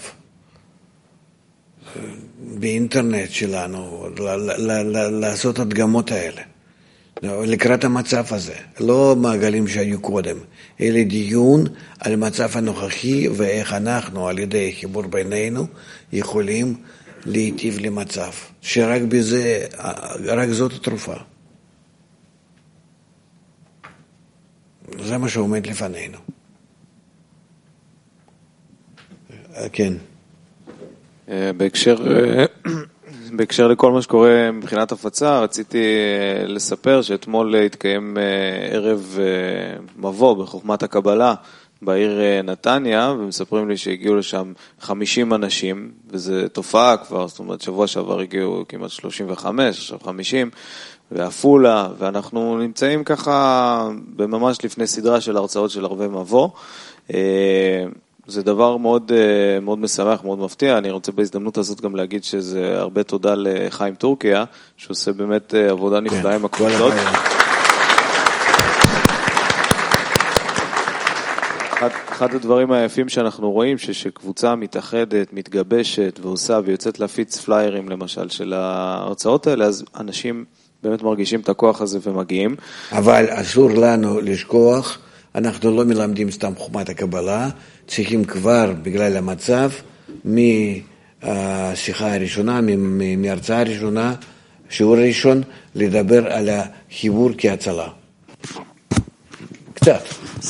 באינטרנט שלנו, לעשות הדגמות האלה. לקראת המצב הזה, לא מעגלים שהיו קודם, אלא דיון על מצב הנוכחי ואיך אנחנו על ידי חיבור בינינו יכולים להיטיב למצב, שרק בזה, רק זאת התרופה. זה מה שעומד לפנינו. כן. בהקשר לכל מה שקורה מבחינת הפצה, רציתי לספר שאתמול התקיים ערב מבוא בחוכמת הקבלה בעיר נתניה, ומספרים לי שהגיעו לשם 50 אנשים, וזו תופעה כבר, זאת אומרת שבוע שעבר הגיעו כמעט 35, עכשיו 50, ואפולה, ואנחנו נמצאים ככה בממש לפני סדרה של הרצאות של ערבי מבוא. זה דבר מאוד, מאוד משמח, מאוד מפתיע. אני רוצה בהזדמנות הזאת גם להגיד שזה הרבה תודה לחיים טורקיה, שעושה באמת עבודה נפלאה עם הקבוצות. אחד הדברים היפים שאנחנו רואים, שקבוצה מתאחדת, מתגבשת ועושה ויוצאת להפיץ פליירים למשל של ההרצאות האלה, אז אנשים באמת מרגישים את הכוח הזה ומגיעים. אבל אסור לנו לשכוח, אנחנו לא מלמדים סתם חוכמת הקבלה, צריכים כבר בגלל המצב, מהשיחה הראשונה, מהרצאה הראשונה, שיעור ראשון, לדבר על החיבור כהצלה. קצת.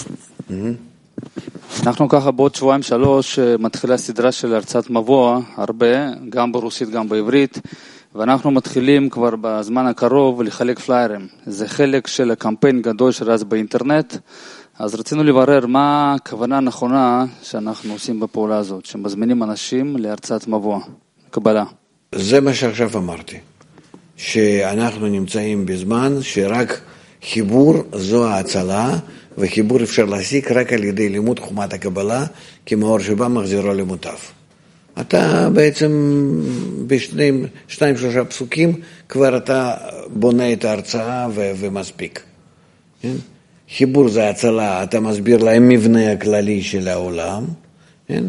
אנחנו ככה בעוד 2-3 מתחילה סדרה של הרצאת מבוא, הרבה, גם ברוסית, גם בעברית, ואנחנו מתחילים כבר בזמן הקרוב לחלק פליירים. זה חלק של הקמפיין גדול שרץ באינטרנט, אז רצינו לברר מה הכוונה הנכונה שאנחנו עושים בפעולה הזאת, שמזמינים אנשים להרצאת מבוא, קבלה. זה מה שעכשיו אמרתי, שאנחנו נמצאים בזמן שרק חיבור זו ההצלה, וחיבור אפשר להשיג רק על ידי לימוד חוכמת הקבלה, כי מאור שבא מחזירו למוטב. אתה בעצם בשניים שלושה פסוקים כבר אתה בונה את ההרצאה ומספיק. כן? חיבור זה הצלה, אתה מסביר להם מבנה הכללי של העולם, כן?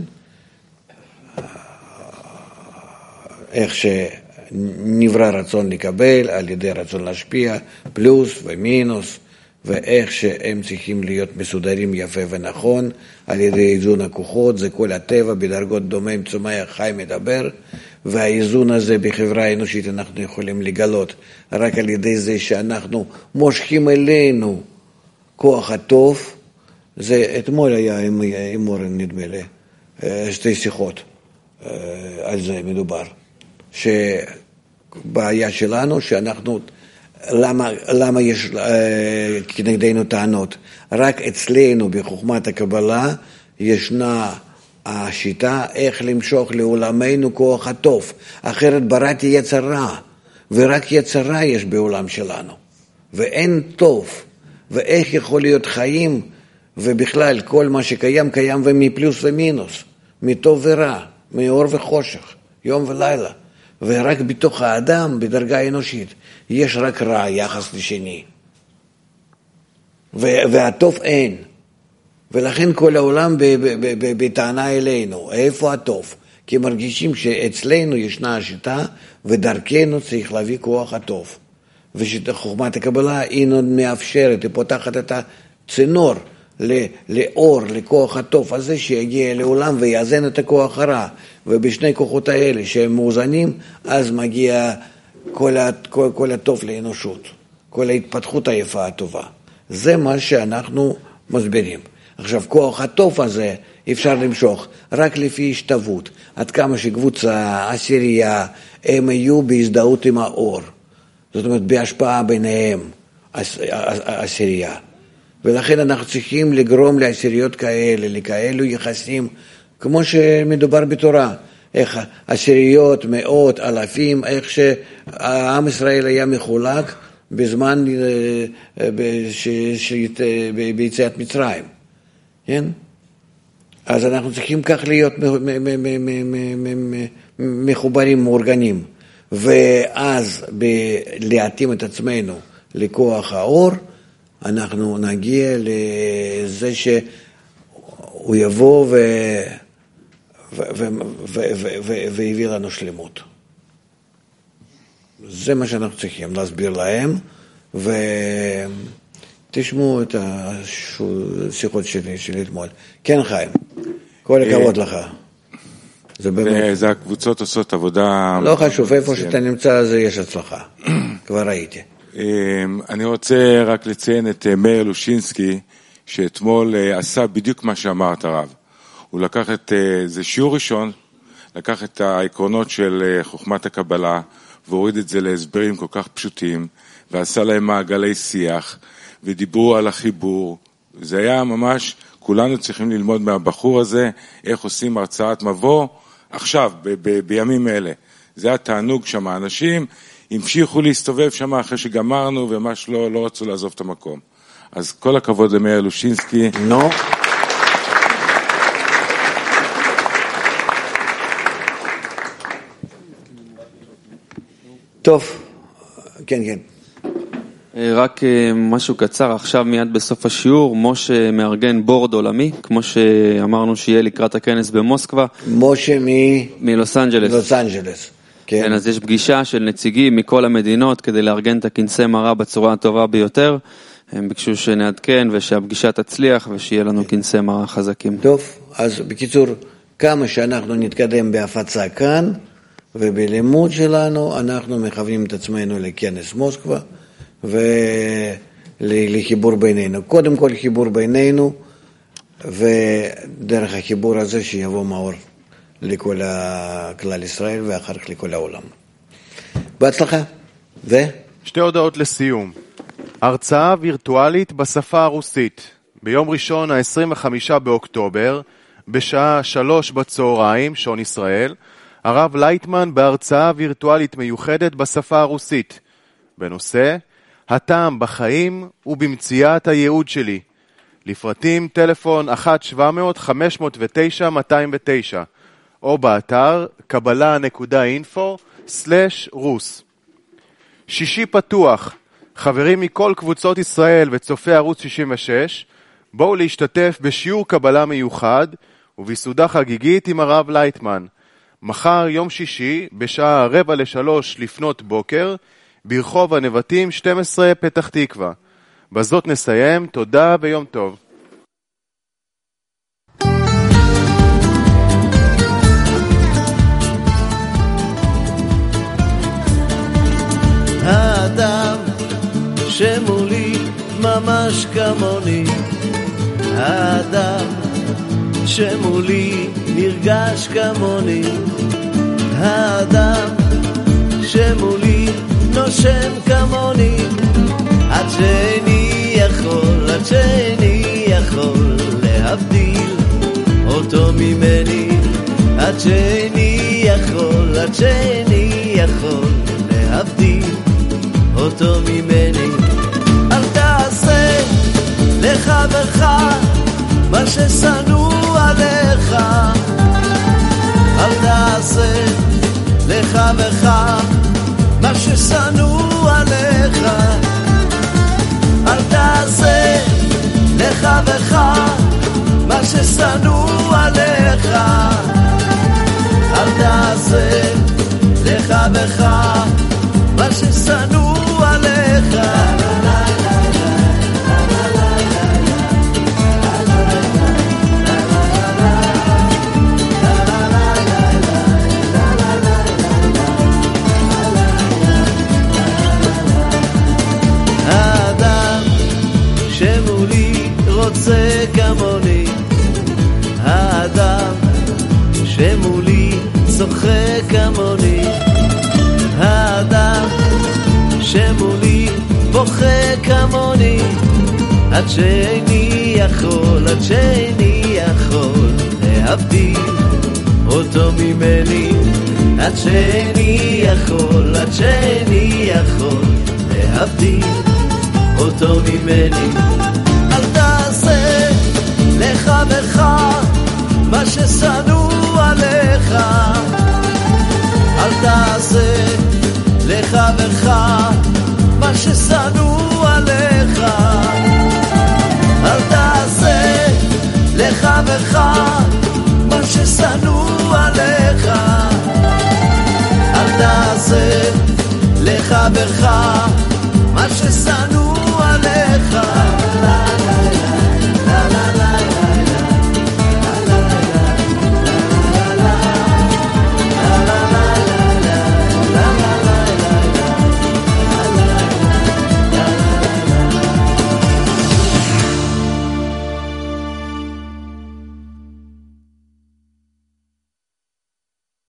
איך שנברא רצון לקבל על ידי רצון להשפיע, פלוס ומינוס, ואיך שהם צריכים להיות מסודרים יפה ונכון, על ידי איזון הכוחות, זה כל הטבע בדרגות דומם, צומח, חי, מדבר, והאיזון הזה בחברה האנושית אנחנו יכולים לגלות רק על ידי זה שאנחנו מושכים אלינו כוח הטוב. זה אתמול היה עם אורן נדמה לי, שתי שיחות על זה מדובר, שבעיה שלנו שאנחנו, למה יש כנגדנו טענות? רק אצלנו בחוכמת הקבלה ישנה השיטה איך למשוך לעולמנו כוח הטוב, אחרת בראתי יצר רע, ורק יצר רע יש בעולם שלנו, ואין טוב, ואיך יכול להיות חיים, ובכלל כל מה שקיים קיים ומפלוס ומינוס, מטוב ורע, מאור וחושך, יום ולילה, ורק בתוך האדם בדרגה האנושית יש רק רע יחס לשני, והטוב אין, ולכן כל העולם בטענה אלינו, איפה הטוב? כי מרגישים שאצלנו ישנה השיטה ודרכנו צריך להביא כוח הטוב, וחוכמת הקבלה היא מאפשרת, היא פותחת את הצינור לאור, לכוח הטוב הזה שיגיע לעולם ויאזן את הכוח הרע, ובשני כוחות האלה שהם מאוזנים אז מגיע כל הטוב לאנושות, כל ההתפתחות היפה הטובה. זה מה שאנחנו מסבירים. עכשיו, כוח הטוב הזה אפשר למשוך רק לפי השתוות, עד כמה שקבוצה, עשירייה, הם יהיו בהזדהות עם האור, זאת אומרת בהשפעה ביניהם, עשירייה. ולכן אנחנו צריכים לגרום לעשיריות כאלה, לכאלו יחסים, כמו שמדובר בתורה, איך עשיריות, מאות, אלפים, איך שהעם ישראל היה מחולק בזמן ביציאת מצרים. כן? אז אנחנו צריכים כך להיות מחוברים, מאורגנים, ואז להתאים את עצמנו לכוח האור, אנחנו נגיע לזה שהוא יבוא ויביא לנו שלמות. זה מה שאנחנו צריכים להסביר להם, ותשמעו את השיחות שלי אתמול. כן, חיים, כל הכבוד לך. זה הקבוצות עושות עבודה... לא חשוב, איפה שאתה נמצא זה יש הצלחה, כבר ראיתי. אני רוצה רק לציין את מאיר לושינסקי, שאתמול עשה בדיוק מה שאמרת הרב. הוא לקח זה שיעור ראשון, לקח את העקרונות של חוכמת הקבלה, והוריד את זה להסברים כל כך פשוטים, ועשה להם מעגלי שיח, ודיברו על החיבור. זה היה ממש, כולנו צריכים ללמוד מהבחור הזה, איך עושים הרצאת מבוא, עכשיו, בימים אלה. זה היה תענוג שם, האנשים המשיכו להסתובב שם אחרי שגמרנו, וממש לא רצו לעזוב את המקום. אז כל הכבוד למאיר לושינסקי. נו. טוב, כן. רק משהו קצר, עכשיו מיד בסוף השיעור, משה מארגן בורד עולמי, כמו שאמרנו שיהיה לקראת הכנס במוסקבה. משה מלוס אנג'לס. לוס אנג'לס. כן, אז יש פגישה של נציגים מכל המדינות כדי לארגן את הכנסי מראה בצורה הטובה ביותר. הם ביקשו שנעדכן ושהפגישה תצליח ושיהיה לנו כנסי מראה חזקים. טוב, אז בקיצור, כמה שאנחנו נתקדם בהפצה כאן ובלימוד שלנו, אנחנו מכוונים את עצמנו לכנס מוסקבה ולחיבור בינינו. קודם כל חיבור בינינו, ודרך החיבור הזה שיבוא מאור לכל כלל ישראל ואחר כך לכל העולם. בהצלחה. שתי הודעות לסיום. הרצאה וירטואלית בשפה הרוסית. ביום ראשון ה-25 באוקטובר, בשעה 3 בצהריים, שעון ישראל, הרב לייטמן בהרצאה וירטואלית מיוחדת בשפה הרוסית. בנושא, הטעם בחיים ובמציאת הייעוד שלי. לפרטים טלפון 1-700-509-209 או באתר kabbalah.info/רוס. שישי פתוח, חברים מכל קבוצות ישראל וצופי ערוץ 66, בואו להשתתף בשיעור קבלה מיוחד וביסודה חגיגית עם הרב לייטמן. מחר יום שישי בשעה 2:45 לפנות בוקר ברחוב הנבטים 12 פתח תקווה. בזאת נסיים, תודה ויום טוב. האדם שמולי ממש כמוני, האדם שמולי נרגש כמוני, האדם שמולי נושם כמוני, עד שאני יכול להבדיל אותו ממני, עד שאני יכול להבדיל אותו ממני. אל תעשה לחברך מה ששנוא עליך, אל תעשה לחברך מה ששנוא עליך, אל תעשה לחברך מה ששנוא עליך, אל תעשה לחברך מה ששנוא עליך. האדם שמולי רוצה כמוני, האדם שמולי צוחק כמוני, האדם שמולי בוכה כמוני, עד שאני יכול להבדיל אותו ממני, עד שאני יכול להבדיל אותו ממני. אל תעשה לחברך מה ששנוא עליך, אל תעשה לחברך